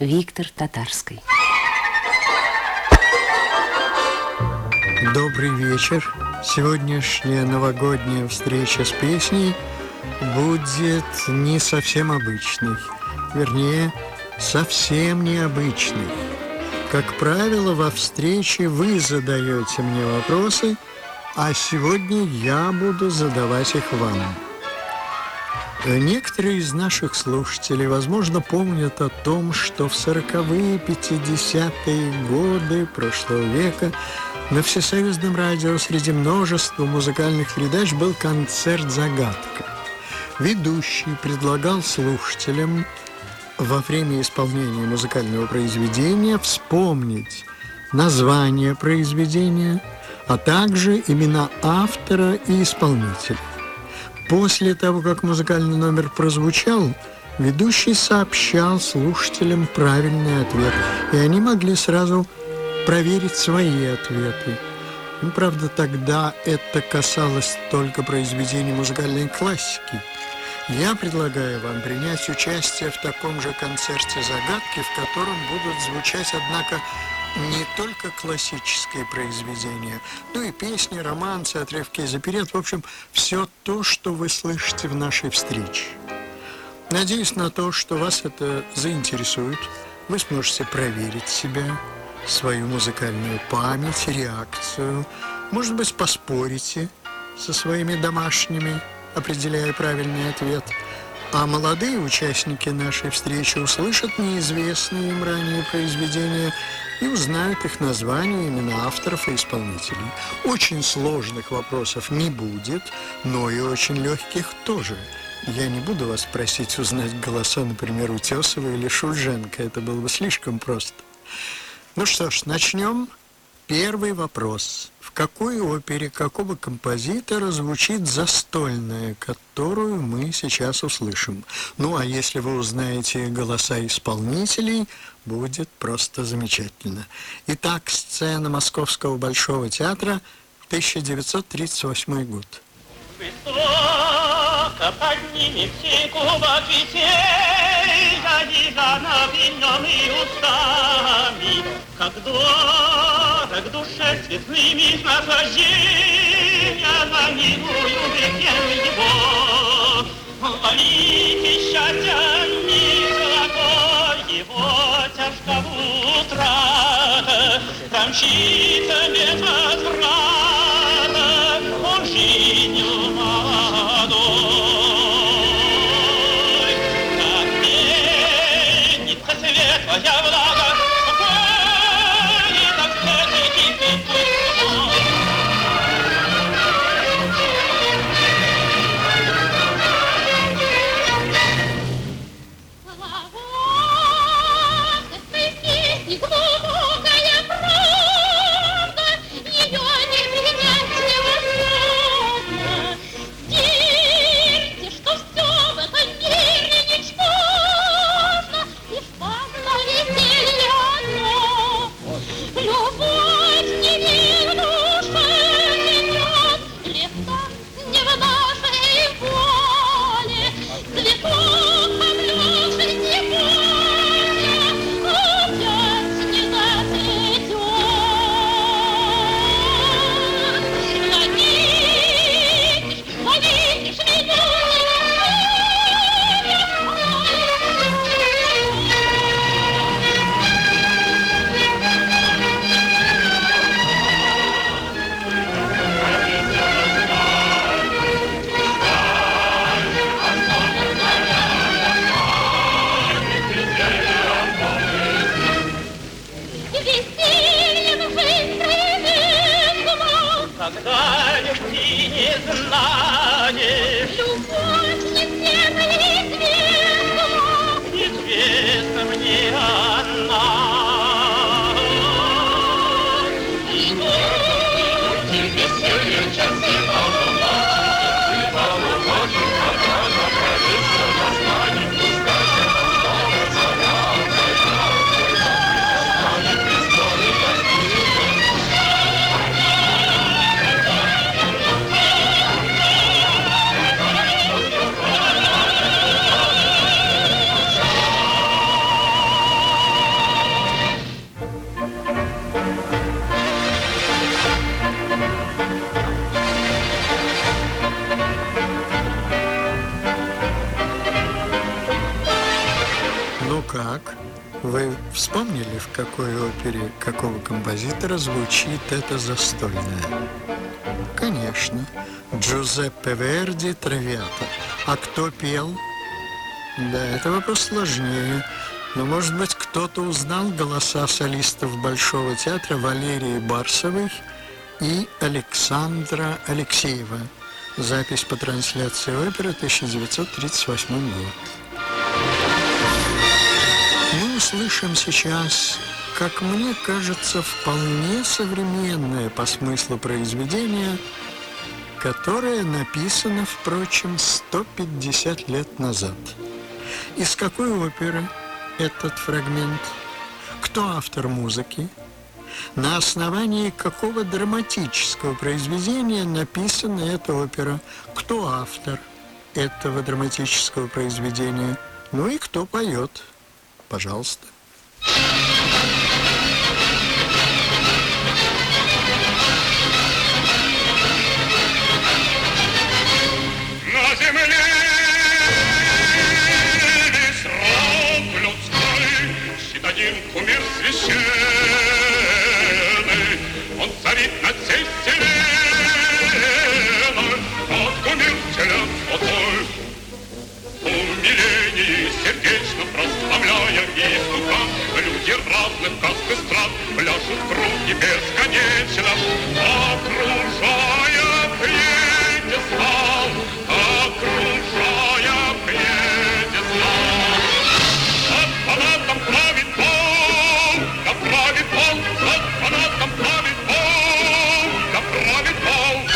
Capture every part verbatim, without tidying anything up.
Виктор Татарский. Добрый вечер. Сегодняшняя новогодняя встреча с песней будет не совсем обычной. Вернее, совсем необычной. Как правило, во встрече вы задаете мне вопросы, а сегодня я буду задавать их вам. Некоторые из наших слушателей, возможно, помнят о том, что в сороковые, пятидесятые годы прошлого века на Всесоюзном радио среди множества музыкальных передач был концерт «Загадка». Ведущий предлагал слушателям во время исполнения музыкального произведения вспомнить название произведения, а также имена автора и исполнителя. После того, как музыкальный номер прозвучал, ведущий сообщал слушателям правильный ответ, и они могли сразу проверить свои ответы. Ну, правда, тогда это касалось только произведений музыкальной классики. Я предлагаю вам принять участие в таком же концерте «Загадки», в котором будут звучать, однако, не только классические произведения, но и песни, романсы, отрывки из оперет, в общем, все то, что вы слышите в нашей встрече. Надеюсь на то, что вас это заинтересует. Вы сможете проверить себя, свою музыкальную память, реакцию. Может быть, поспорите со своими домашними, определяя правильный ответ. А молодые участники нашей встречи услышат неизвестные им ранее произведения и узнают их названия, имена авторов и исполнителей. Очень сложных вопросов не будет, но и очень легких тоже. Я не буду вас просить узнать голоса, например, Утесова или Шульженко. Это было бы слишком просто. Ну что ж, начнем. Первый вопрос. В какой опере какого композитора звучит застольная, которую мы сейчас услышим? Ну, а если вы узнаете голоса исполнителей, будет просто замечательно. Итак, сцена Московского Большого театра, тысяча девятьсот тридцать восьмой год. Высоко поднимите кубок весей, задержано плененный устами, как дорог душе цветными наслаждения за милую векен его. Ловите счастья миг золотой, его тяжкого утрата, замчится без возврата, он жизнью молодой. Как пенится светлая влага, спокойнее, так светлый кипит. Когда любви не знаешь, любовь не всем известна, известна мне она. И не веселье часы полуночи, и полуночи, когда наконец-то настанет, пускай снова заря, станет веселый костюм. как? Вы вспомнили, в какой опере какого композитора звучит это застольное? Конечно, Джузеппе Верди «Травиата». А кто пел? Да, это вопрос сложнее. Но, может быть, кто-то узнал голоса солистов Большого театра Валерии Барсовой и Александра Алексеева. Запись по трансляции оперы, тысяча девятьсот тридцать восьмой год. Мы услышим сейчас, как мне кажется, вполне современное по смыслу произведение, которое написано, впрочем, сто пятьдесят лет назад. Из какой оперы этот фрагмент? Кто автор музыки? На основании какого драматического произведения написана эта опера? Кто автор этого драматического произведения? Ну и кто поет? Пожалуйста. На земле весь род людской щит один кумир священный. Он царит над всей вселенной, тот кумир телят святой. Умилении сердечно прославляя Иисуса, люди разных каст и стран пляшут в круге бесконечно, окружая пьедестал, окружая пьедестал. Над фанатом правит Бог, да правит Бог, над фанатом правит Бог, да правит Бог.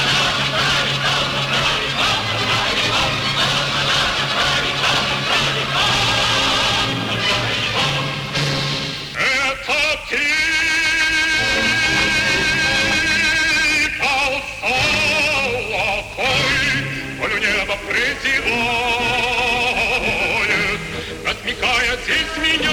Презирает, насмехая здесь меняет,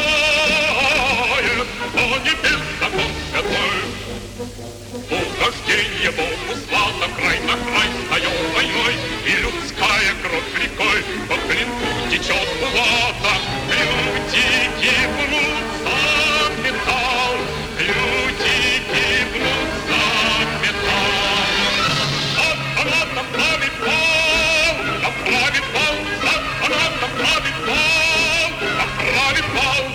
но не без закон святой. Угождение Богу слава, край на край встает войной, и людская кровь рекой по клинку течет булата. Люди гибнут за металл, люди гибнут за металл. Над фанатом правит Бог, да правит Бог, над фанатом правит Бог, да правит Бог.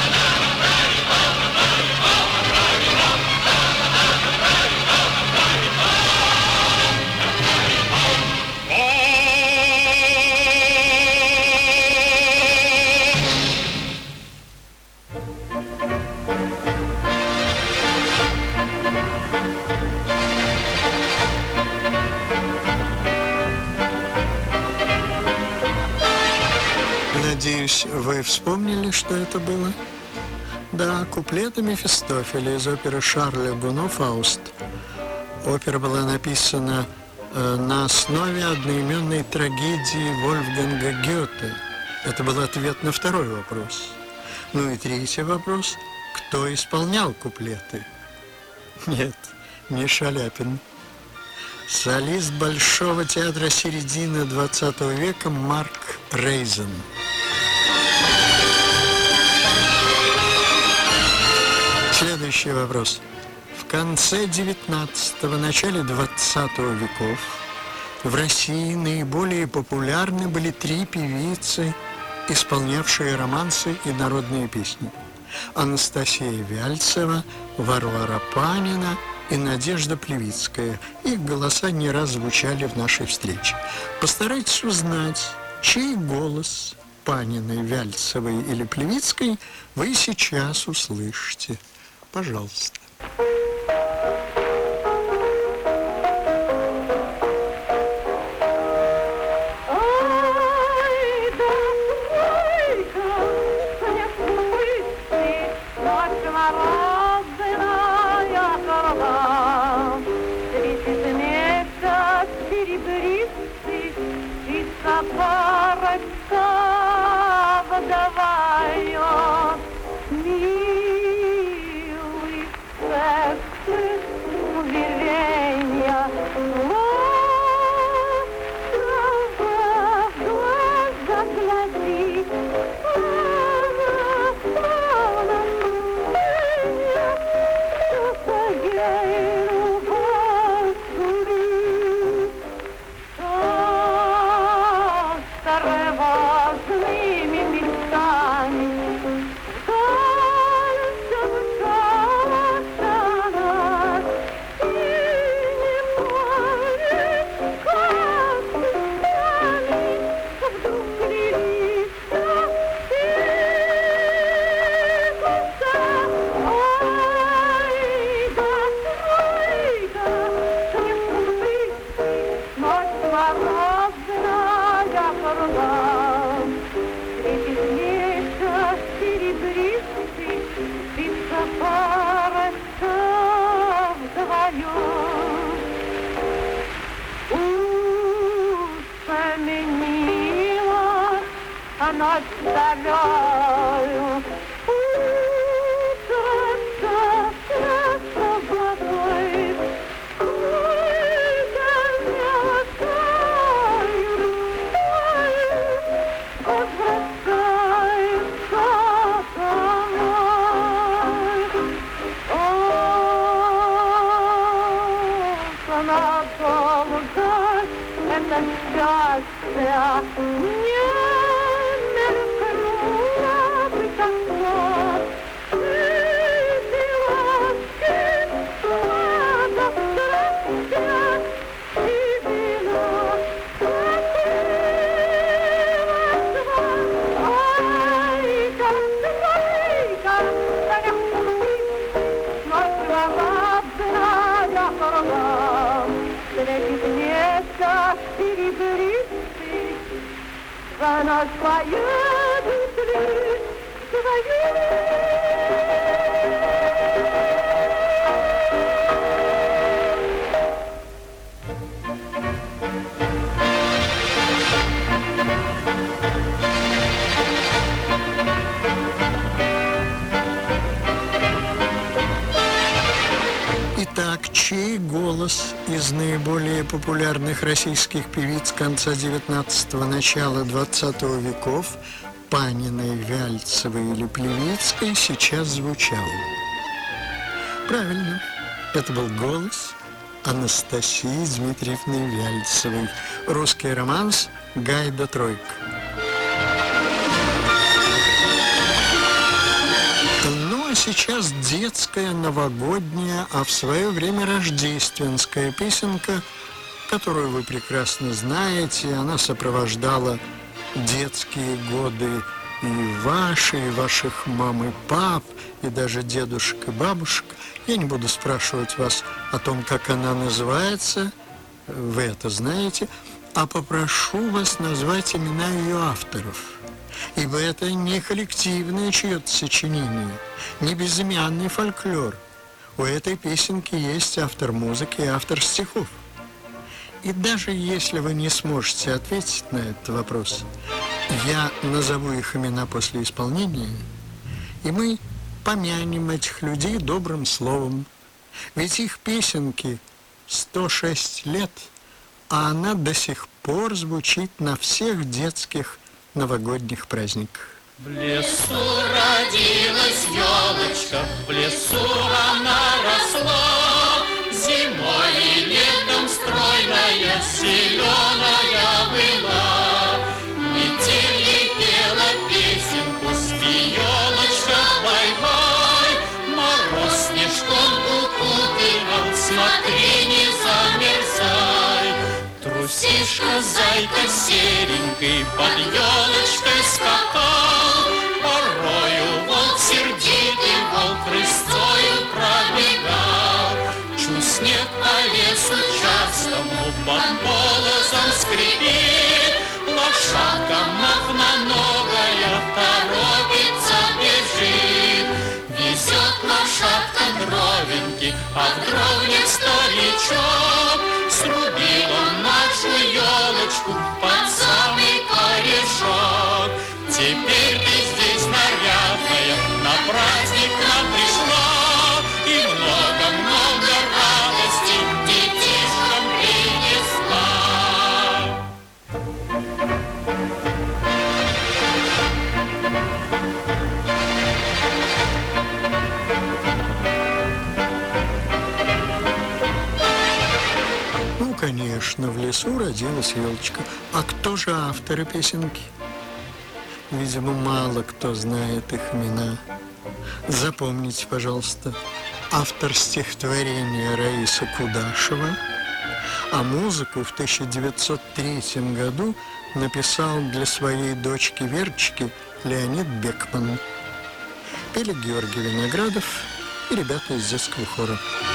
Надеюсь, вы вспомнили, что это было? Да, куплеты Мефистофеля из оперы Шарля Гуно «Фауст». Опера была написана э, на основе одноименной трагедии Вольфганга Гёте. Это был ответ на второй вопрос. Ну и третий вопрос. Кто исполнял куплеты? Нет, не Шаляпин. Солист Большого театра середины двадцатого века Марк Рейзен. Следующий вопрос. В конце девятнадцатого, начале двадцатого веков в России наиболее популярны были три певицы, исполнявшие романсы и народные песни. Анастасия Вяльцева, Варвара Панина и Надежда Плевицкая. Их голоса не раз звучали в нашей встрече. Постарайтесь узнать, чей голос, Паниной, Вяльцевой или Плевицкой, вы сейчас услышите. Пожалуйста. Милый, вся не мелькнула бы так вот. Эти ласки слада страстя и вино напилась вам. Ай-ка, ай-ка, свободная голова, встретит место серебристый, она поедет ли свою. Итак, чей голос из наиболее популярных российских певиц конца девятнадцатого, начала двадцатого веков, Паниной, Вяльцевой или Плевицкой, сейчас звучал? Правильно, это был голос Анастасии Дмитриевны Вяльцевой. Русский романс «Гайда тройка». Сейчас детская, новогодняя, а в свое время рождественская песенка, которую вы прекрасно знаете. Она сопровождала детские годы и ваши, и ваших мам и пап, и даже дедушек и бабушек. Я не буду спрашивать вас о том, как она называется, вы это знаете, а попрошу вас назвать имена ее авторов. Ибо это не коллективное чье-то сочинение, не безымянный фольклор. У этой песенки есть автор музыки и автор стихов. И даже если вы не сможете ответить на этот вопрос, я назову их имена после исполнения, и мы помянем этих людей добрым словом. Ведь их песенки сто шесть лет, а она до сих пор звучит на всех детских новогодних праздниках. В лесу родилась елочка, в лесу она росла, зимой и летом стройная, зеленая была. Метель ей пела песенку, спи, елочка, бай-бай. Мороз снежком укутывал, смотри, не замерзай. Трусишка, зайка серенькой под елочкой скакал, порою волк сердитый, волк рысцою пробегал. Чу снег по лесу частому под полозом скрипит, лошадка махноногая торопится, бежит. Везет лошадка дровеньки, а в дровнях старичок срубил он нашу елочку под самый корешок. Теперь ты здесь нарядная, на праздник нам пришла, и много-много радости детишкам принесла. Конечно, в лесу родилась елочка. А кто же авторы песенки? Видимо, мало кто знает их имена. Запомните, пожалуйста, автор стихотворения Раиса Кудашева, а музыку в тысяча девятьсот третьем году написал для своей дочки Верочки Леонид Бекман. Пели Георгий Виноградов и ребята из детского хора.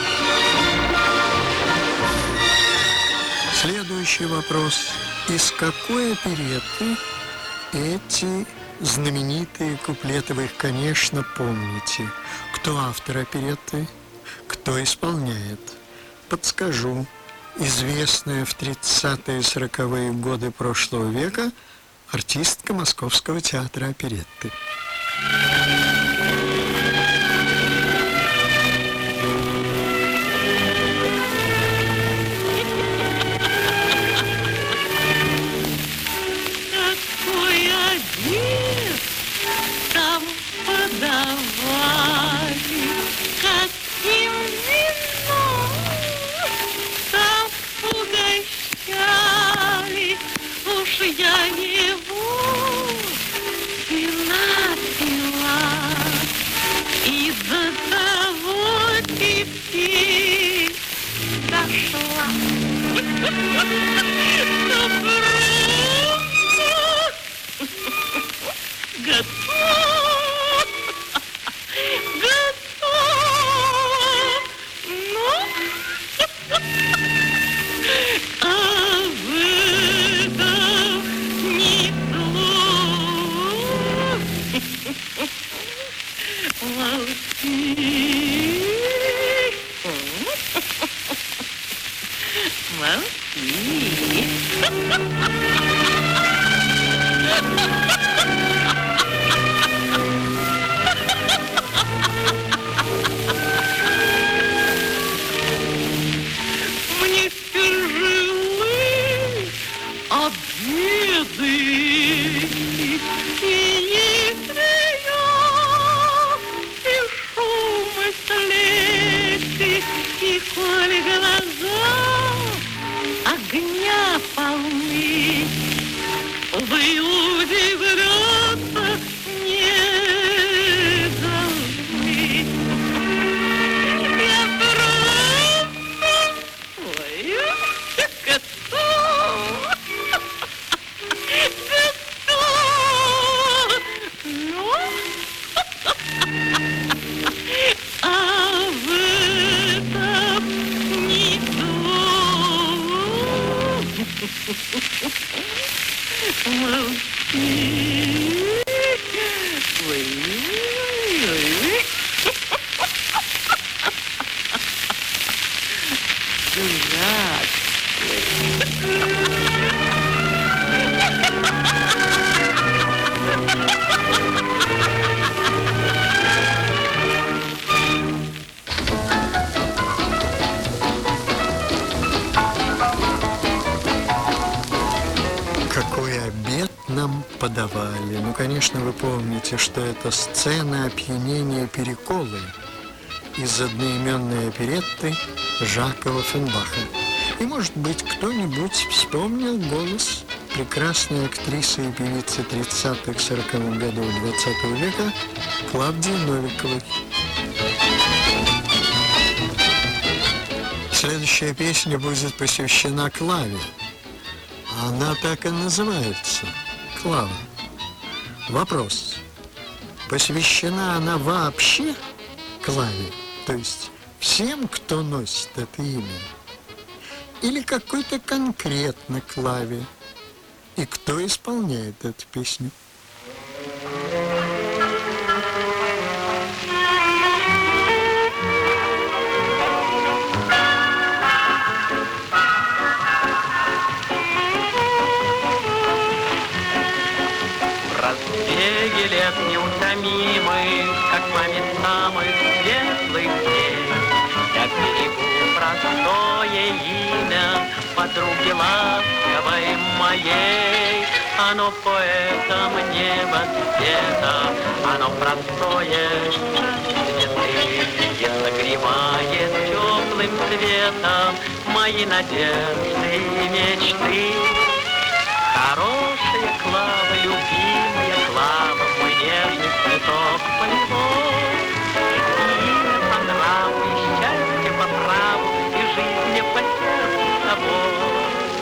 Следующий вопрос. Из какой оперетты эти знаменитые куплеты? Вы их, конечно, помните. Кто автор оперетты? Кто исполняет? Подскажу. Известная в тридцатые и сороковые годы прошлого века артистка Московского театра оперетты. Там подавали, каким вином там угощали, в Молчи. Молчи. Мне тяжелы обиды и нестрия, и шумы слезы, и коль глаза огня полны, вы удивляться не должны. Я просто свою готов, готов, но а в этом не молчи. Ой-ой-ой. Дурак. Какой обед нам подавали. Ну, конечно, вы помните, что это сцена опьянения Переколы из одноименной оперетты Жака Оффенбаха. И, может быть, кто-нибудь вспомнил голос прекрасной актрисы и певицы тридцатых-сороковых годов двадцатого века Клавдии Новиковой. Следующая песня будет посвящена Клаве. Она так и называется – Клава. Вопрос. Посвящена она вообще Клаве? То есть всем, кто носит это имя? Или какой-то конкретно Клаве? И кто исполняет эту песню? Лет неутомимых, как память самых светлых дней, я берегу простое имя подруги ласковой моей. Оно поэтом небо света, оно простое цветы, и согревает теплым светом мои надежды и мечты. Хорошая Клава, любимая Клава, мой нежный цветок полевой. Имя по нраву, и счастье по праву, и жизнь мне по сердцу с тобой.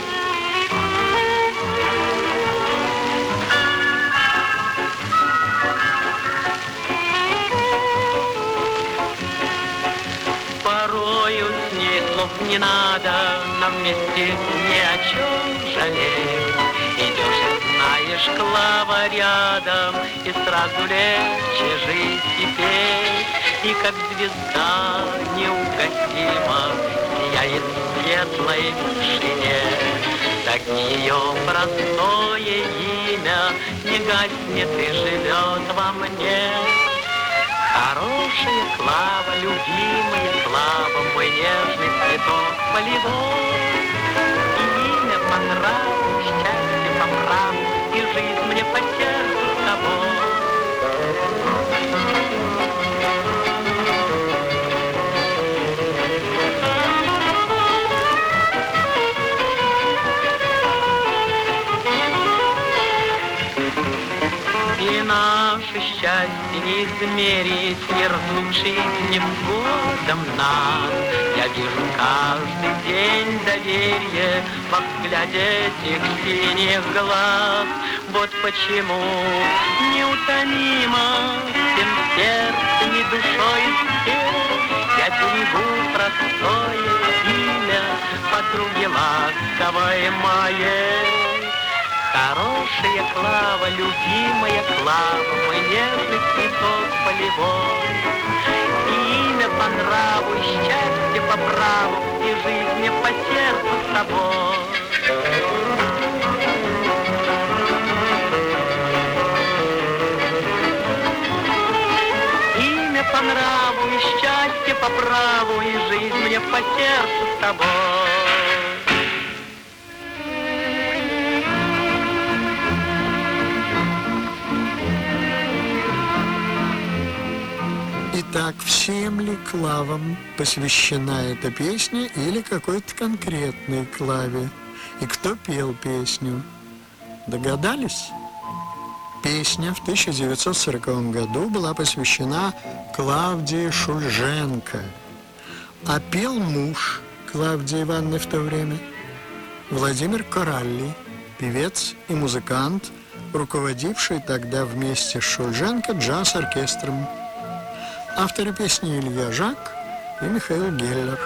Порою с ней слов не надо, нам вместе ни о чем жалеть. Идешь и знаешь, Клава рядом, и сразу легче жить и петь. И как звезда неугасима сияет в светлой вышине, так ее простое имя не гаснет и живет во мне. Хорошая Клава, любимая Клава, мой нежный цветок полевой. Имя по нраву, счастье по праву, и жизнь мне по сердцу с тобой. И наше счастье не измерить, не разлучить ни годом нас. Я вижу каждый день доверие во взгляде этих синих глаз. Вот почему неутомимо всем сердцем и душой я берегу простое имя подруги ласковой моей. Хорошая Клава, любимая Клава, мой нежный цветок полевой. по нраву, и счастье по праву, и жизнь мне по сердцу с тобой. Имя по нраву, и счастье по праву, и жизнь мне по сердцу с тобой. Итак, всем ли клавам посвящена эта песня или какой-то конкретной клаве? И кто пел песню? Догадались? Песня в тысяча девятьсот сороковом году была посвящена Клавдии Шульженко, а пел муж Клавдии Ивановны в то время Владимир Коралли, певец и музыкант, руководивший тогда вместе с Шульженко джаз-оркестром. Авторы песни Илья Жак и Михаил Геллер.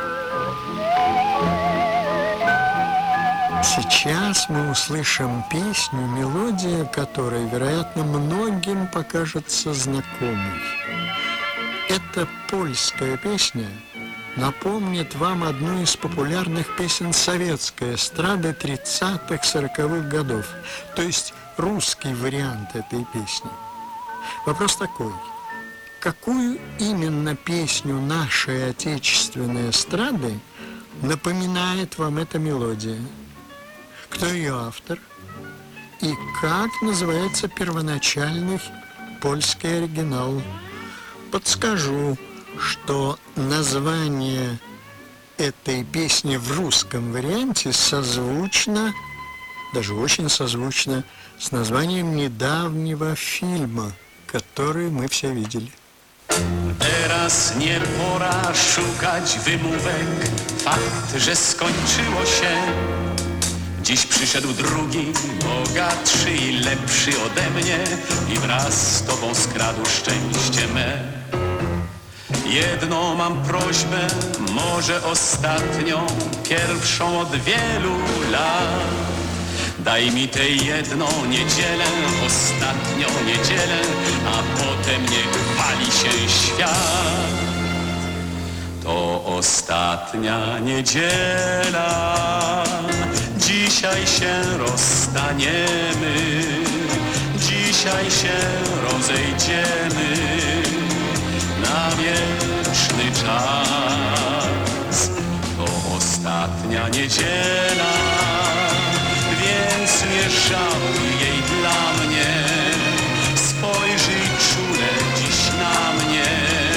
Сейчас мы услышим песню, мелодия которой, вероятно, многим покажется знакомой. Эта польская песня напомнит вам одну из популярных песен советской эстрады тридцатых-сороковых годов, то есть русский вариант этой песни. Вопрос такой. Какую именно песню нашей отечественной эстрады напоминает вам эта мелодия? Кто ее автор? И как называется первоначальный польский оригинал? Подскажу, что название этой песни в русском варианте созвучно, даже очень созвучно, с nazywaniem недавнего фильма, который мы все видели. Teraz nie pora szukać wymówek, fakt, że skończyło się. Dziś przyszedł drugi, bogatszy i lepszy ode mnie i wraz z tobą skradł szczęście me. Jedną mam prośbę, może ostatnią, pierwszą od wielu lat. Daj mi tę jedną niedzielę, ostatnią niedzielę, a potem niech pali się świat. To ostatnia niedziela, dzisiaj się rozstaniemy, dzisiaj się rozejdziemy na wieczny czas. To ostatnia niedziela, więc nie żałuj jej dla mnie. Spojrzyj czule dziś na mnie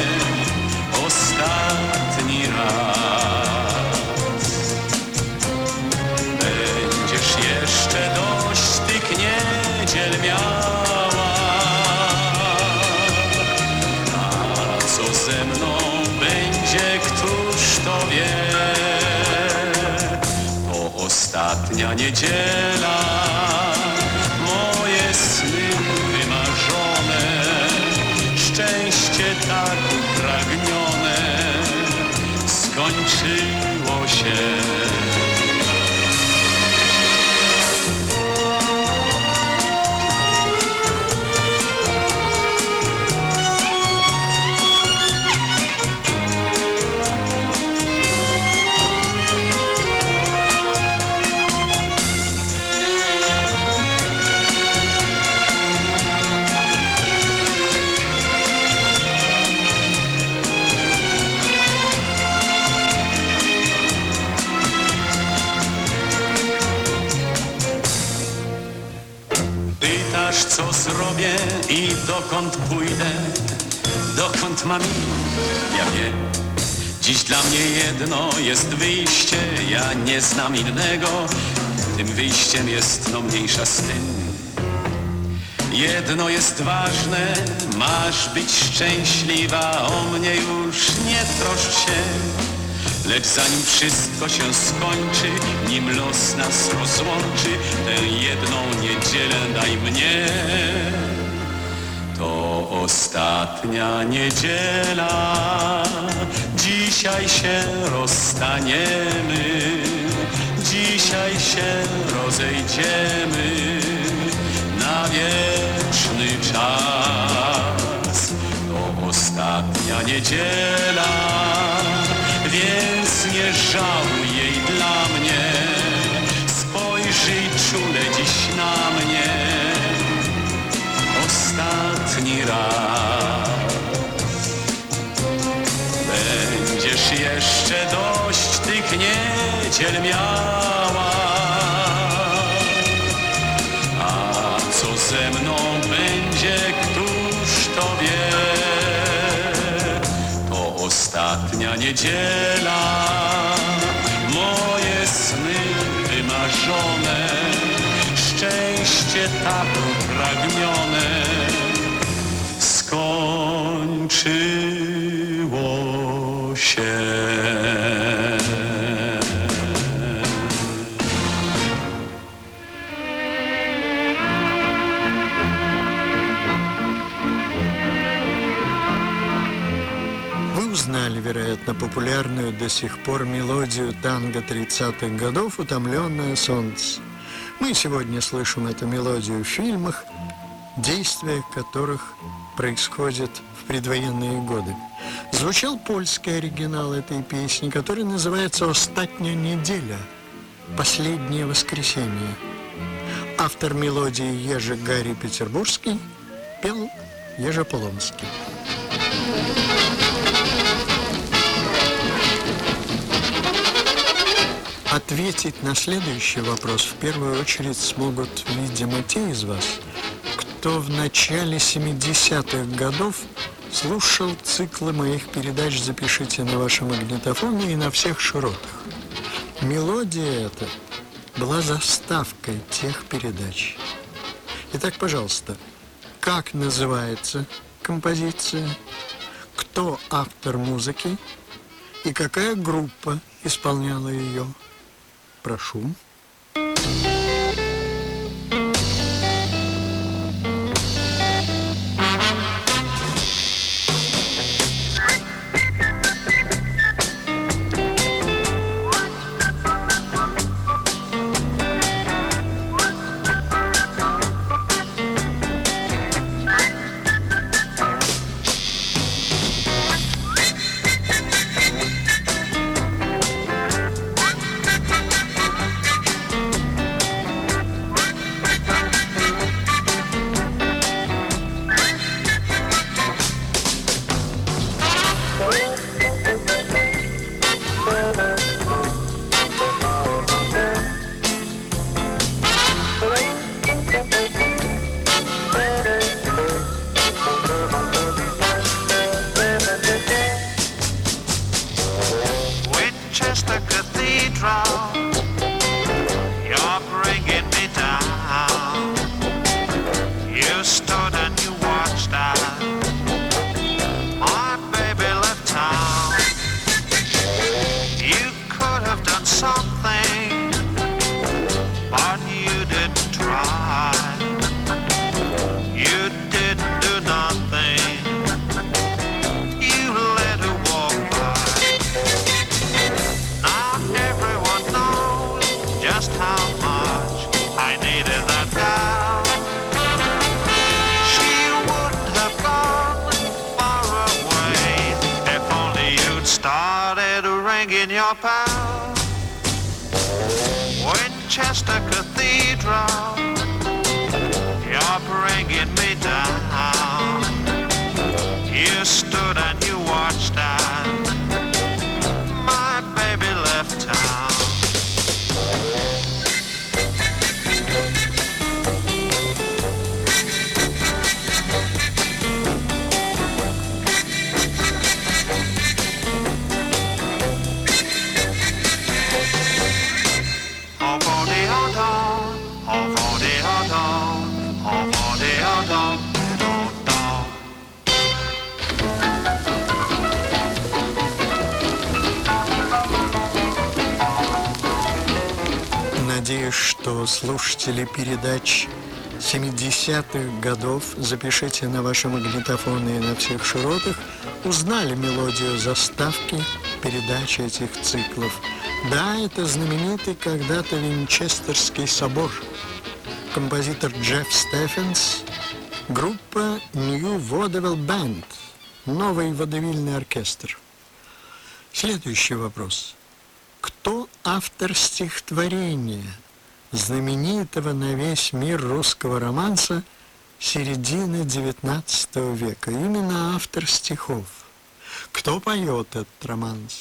ostatni raz. Będziesz jeszcze dość tych niedziel miała, a co ze mną będzie, któż to wie. Ostatnia niedziela, moje sny wymarzone, szczęście tak upragnione, skończyło się. Co zrobię i dokąd pójdę, dokąd mam iść, ja wiem. Dziś dla mnie jedno jest wyjście, ja nie znam innego. Tym wyjściem jest no mniejsza z tym. Jedno jest ważne, masz być szczęśliwa, o mnie już nie troszcz się. Lecz zanim wszystko się skończy, nim los nas rozłączy, tę jedną niedzielę daj mnie. To ostatnia niedziela, dzisiaj się rozstaniemy, dzisiaj się rozejdziemy na wieczny czas. To ostatnia ostatnia niedziela, więc nie żałuj jej dla mnie. Spojrzyj czule dziś na mnie ostatni raz. Będziesz jeszcze dość tych niedziel miała, a co ze mną będzie, któż to wie? To ostatnia niedziela, moje sny wymarzone, szczęście tak upragnione skończyło się. Вы узнали, вероятно, популярную до сих пор мелодию танго тридцатых годов «Утомленное солнце». Мы сегодня слышим эту мелодию в фильмах, действия которых происходят в предвоенные годы. Звучал польский оригинал этой песни, который называется «Остатня неделя», «Последнее воскресенье». Автор мелодии Ежи Гарри Петербургский, пел Ежи Полонский. Ответить на следующий вопрос в первую очередь смогут, видимо, те из вас, кто в начале семидесятых годов слушал циклы моих передач «Запишите на вашем магнитофоне» и на всех широтах. Мелодия эта была заставкой тех передач. Итак, пожалуйста, как называется композиция, кто автор музыки и какая группа исполняла ее? Прошу. Winchester Cathedral, you're bringing me down. You stood and you watched as my baby left town. Надеюсь, что слушатели передач семидесятых годов «Запишите на ваши магнитофоны» и на всех широтах узнали мелодию заставки передачи этих циклов. Да, это знаменитый когда-то Винчестерский собор. Композитор Джефф Стефенс, группа New Vaudeville Band. новый водевильный оркестр. Следующий вопрос. Кто автор стихотворения, знаменитого на весь мир русского романса середины девятнадцатого века? Именно автор стихов. Кто поет этот романс?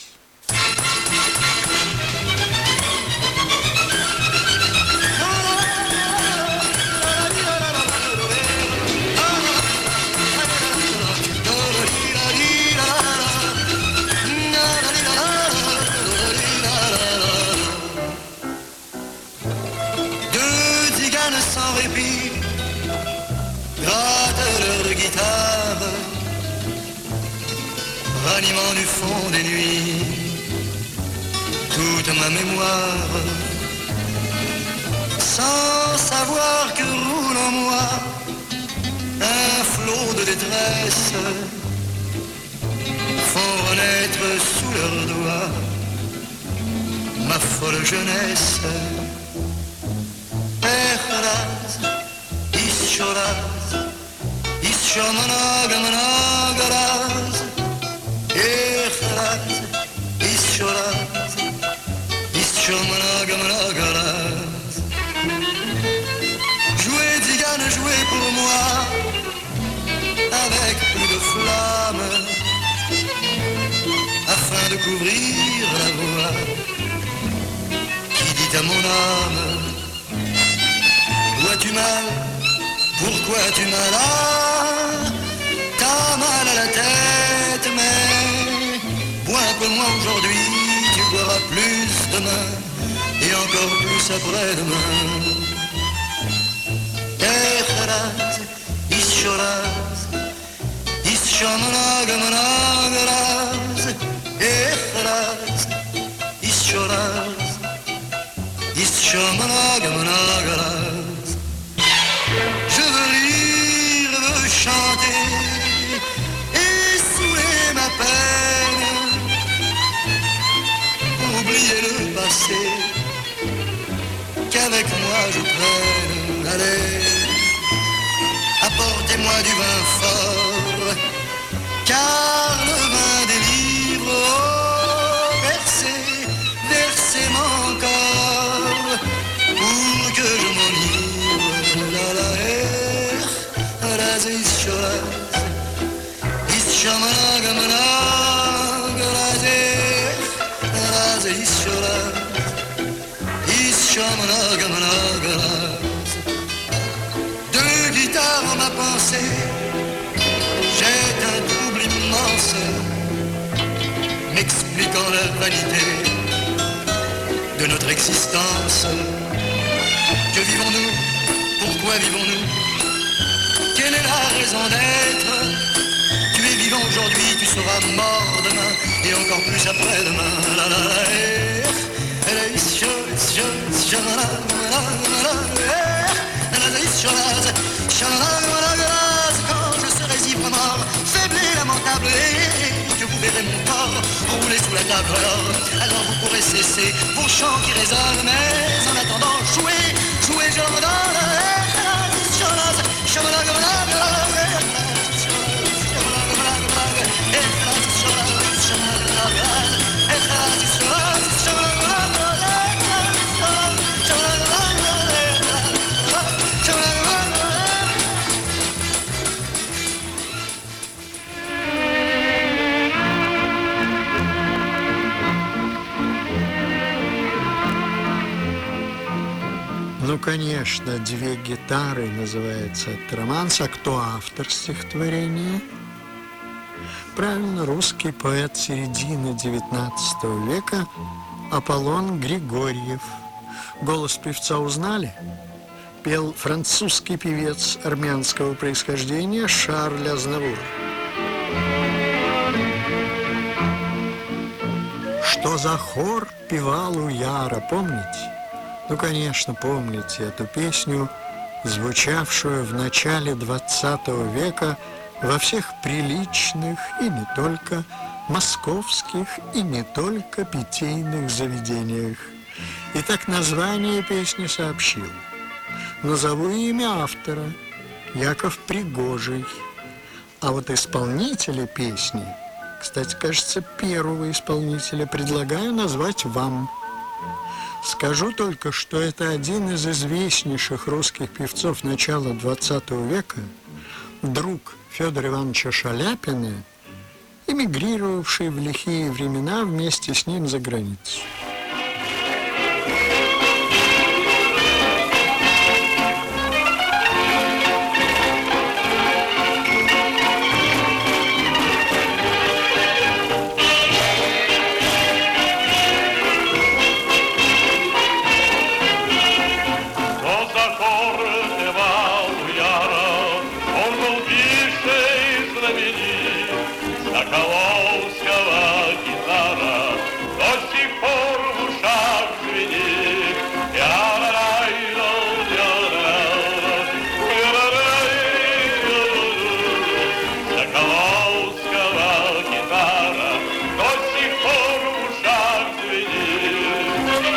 Sans répit, grattent leur guitare, ranimant du fond des nuits toute ma mémoire, sans savoir que roule en moi un flot de détresse, font renaître sous leurs doigts ma folle jeunesse. Echraz, ischoraz, ischomanagamanagalaz. Echraz, ischoraz, ischomanagamanagalaz. Jouez, Zigane, jouez pour moi, avec plus de flamme, afin de couvrir la voix qui dit à mon âme: où as-tu mal? Pourquoi as-tu mal? Ah, t'as mal à la tête, mais bois un peu moins aujourd'hui, tu boiras plus demain, et encore plus après-demain. Echraz, ischoraz, ischomanagamanagalaz. Echraz, ischoraz, ischomanagamanagalaz. Je veux rire, veux chanter et saouler ma peine, oublier le passé qu'avec moi je prenne. Allez, apportez-moi du vin fort, car le vin délivre. Oh, versez, versez mon corps pour que je m'enivre. La la eh, raz ischoraz, ischomanagamanagalaz. Raz ischoraz, ischomanagamanagalaz. Deux guitares en ma pensée, jette un trouble immense, m'expliquant la vanité de notre existence. Que vivons-nous? Pourquoi vivons-nous? Quelle est la raison d'être? Tu es vivant aujourd'hui, tu seras mort demain, et encore plus après-demain. La la la eh, la ischo, ischo, ischo, la la la la eh, la ischo, la ischo, la la la. Quand je serai ivre mort, faible et lamentable, et que vous verrez mon corps rouler sous la table, alors, alors vous pourrez cesser vos chants qui résonnent, mais en attendant, jouez, jouez, je me donne. Ну, конечно, «Две гитары» называется этот романс. А кто автор стихотворения? Правильно, русский поэт середины девятнадцатого века Аполлон Григорьев. Голос певца узнали? Пел французский певец армянского происхождения Шарль Азнавур. Что за хор певал у Яра, помните? Ну, конечно, помните эту песню, звучавшую в начале двадцатого века во всех приличных и не только московских и не только питейных заведениях. И так название песни сообщил. Назову имя автора – Яков Пригожий. А вот исполнителя песни, кстати, кажется, первого исполнителя предлагаю назвать вам. Скажу только, что это один из известнейших русских певцов начала двадцатого века, друг Федора Ивановича Шаляпина, эмигрировавший в лихие времена вместе с ним за границу. Соколовского гитара до сих пор в ушах звенит. Соколовского гитара до сих пор в ушах звенит.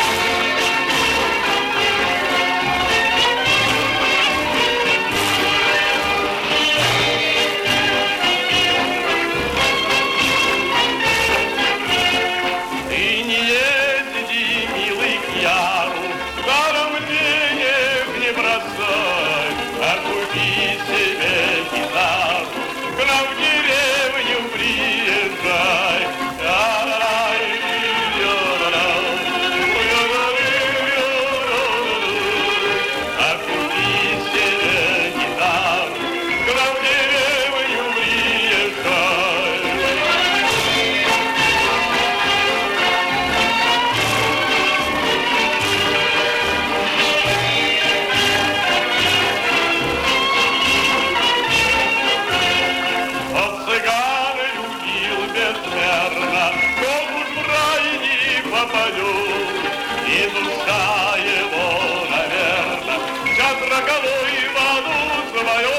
И душа его, наверное, сейчас роковой в аду свою.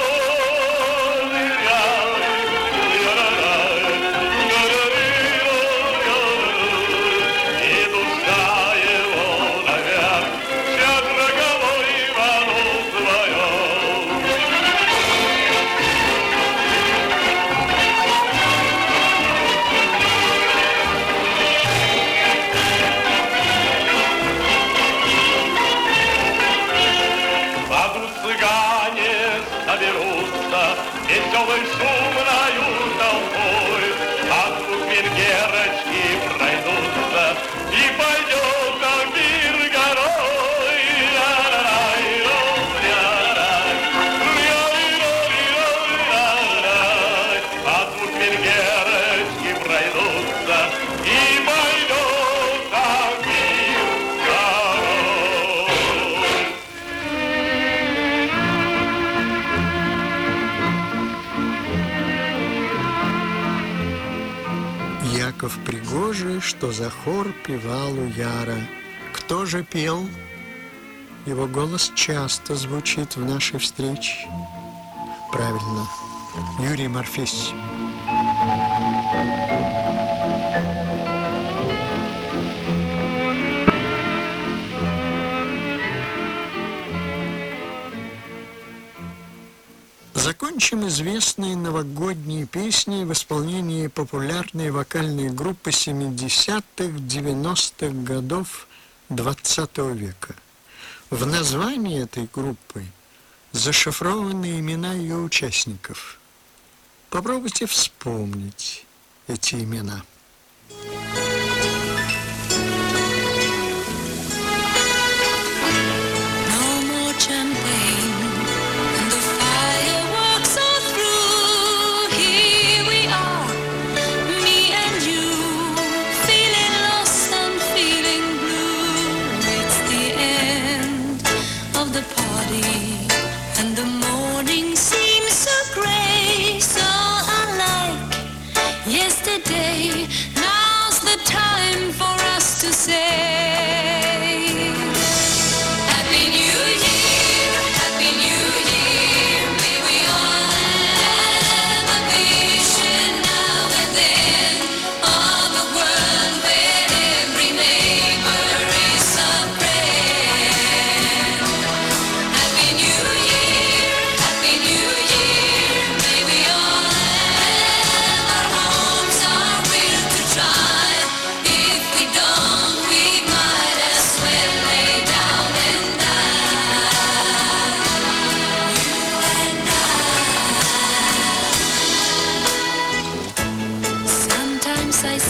И душа его, наверное, сейчас роковой в аду свою. Цыгане соберутся веселой шумною толпой, а звук венгерочки пройдутся, и пойдет на мир горой. А звук венгерочки пройдутся, и пойдет на мир горой. Яков Пригожий, что за хор певал у яра. Кто же пел? Его голос часто звучит в нашей встрече. Правильно, Юрий Морфесь. Закончим известные новогодние песни в исполнении популярной вокальной группы семидесятых-девяностых годов двадцатого века. В названии этой группы зашифрованы имена ее участников. Попробуйте вспомнить эти имена. Now's the time for us to say Happy New Year, Happy New Year. May we all have a vision now and then of a world where every neighbor is a friend. Happy New Year, Happy New Year. May we all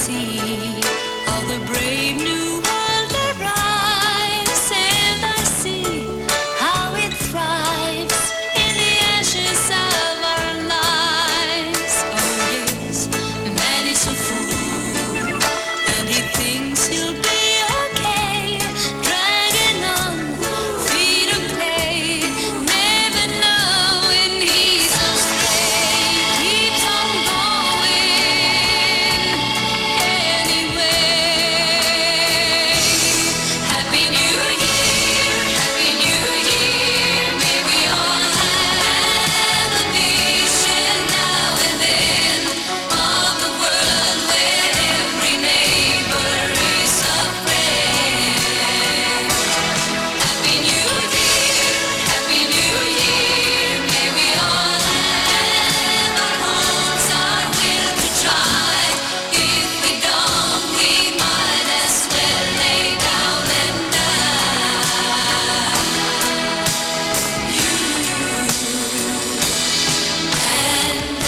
see all the brave new world arrives, and I see how it thrives in the ashes of our lives. Oh yes, man is a fool, and he thinks he'll be okay, dragging on feet of clay, never knowing he's astray, keeps on going anyway. Happy New Year, Happy New Year, may we all have a vision now and then of the world where every neighbor is a friend. Happy New Year, Happy New Year, may we all have our homes, our will to try. If we don't, we might as well lay down and die. You and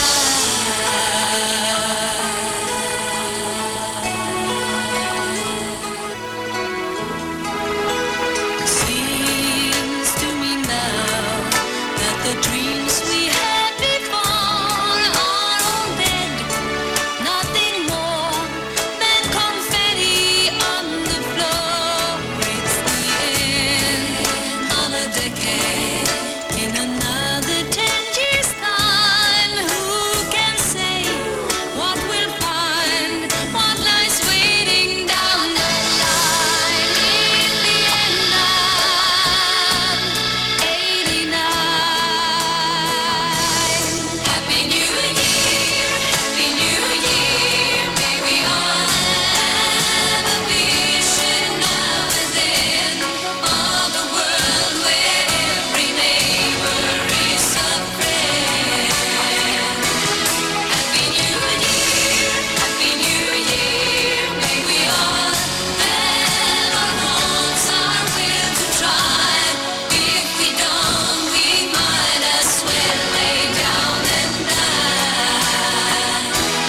I. Seems to me now that the dreams we had before are all dead. Nothing more than confetti on the floor. It's the end of a decade. In another ten years' time, who can say what we'll find? What lies waiting down the line? In the end, I'm eighty-nine. Happy New Year, Happy New Year, may we all have a vision now and then of the world where every neighbor is a friend. Happy New Year, Happy New Year, may we all have our homes, our will to try. If we don't, we might as well lay down and die.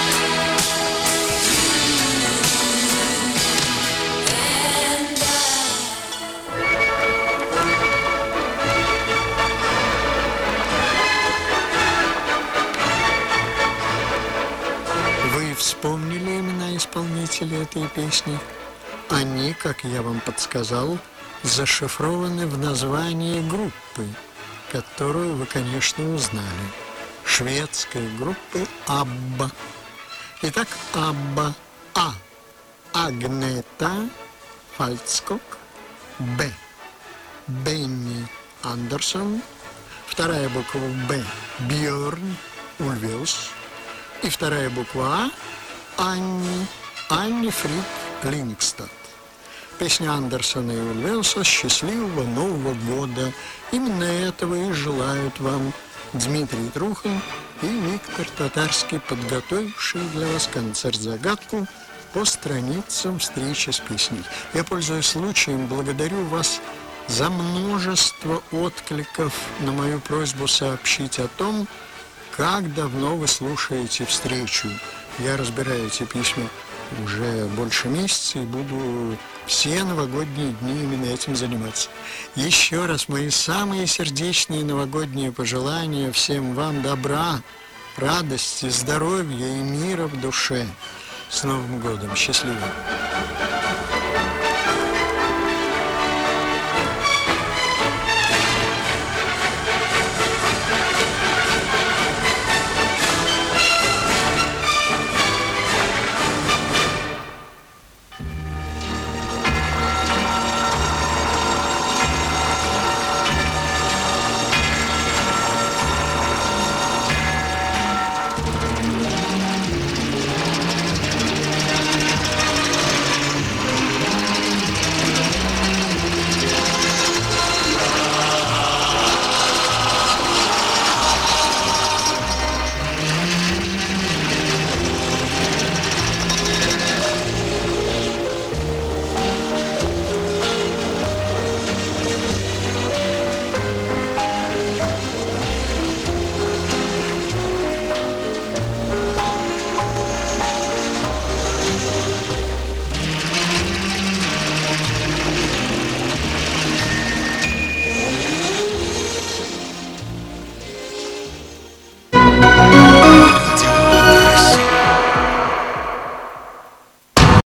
Вы вспомнили имена исполнителей этой песни? Они, как я вам подсказал, зашифрованы в названии группы, которую вы, конечно, узнали. Шведской группы «Абба». Итак, «Абба». А. Агнета Фальцкок. Б. Бенни Андерсон. Вторая буква «Б» – Бьорн Ульвиус. И вторая буква «А» – Анни, Анни Фрид Лингстад. Песня Андерсона и Ульвиуса «Счастливого Нового года». Именно этого и желают вам Дмитрий Трухин и Виктор Татарский, подготовившие для вас концерт-загадку по страницам встречи с песней. Я, пользуясь случаем, благодарю вас за множество откликов на мою просьбу сообщить о том, как давно вы слушаете встречу. Я разбираю эти письма уже больше месяца и буду все новогодние дни именно этим заниматься. Еще раз мои самые сердечные новогодние пожелания всем вам добра, радости, здоровья и мира в душе. С Новым годом! Счастливо!